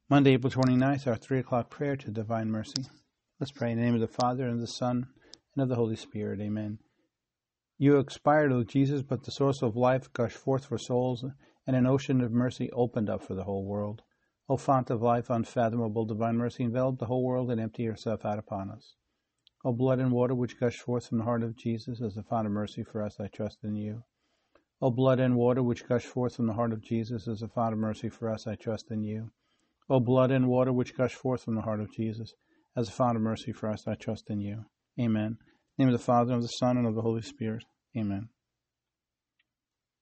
Monday, April 29th, our 3 o'clock prayer to Divine Mercy. Let's pray in the name of the Father, and of the Son, and of the Holy Spirit. Amen. You expired, O Jesus, but the source of life gushed forth for souls, and an ocean of mercy opened up for the whole world. O fount of life, unfathomable divine mercy, envelop the whole world and empty yourself out upon us. O blood and water which gushed forth from the heart of Jesus as a fount of mercy for us, I trust in you. O blood and water which gushed forth from the heart of Jesus as a fount of mercy for us, I trust in you. O blood and water which gush forth from the heart of Jesus, as a fount of mercy for us, I trust in you. Amen. In the name of the Father, and of the Son, and of the Holy Spirit. Amen.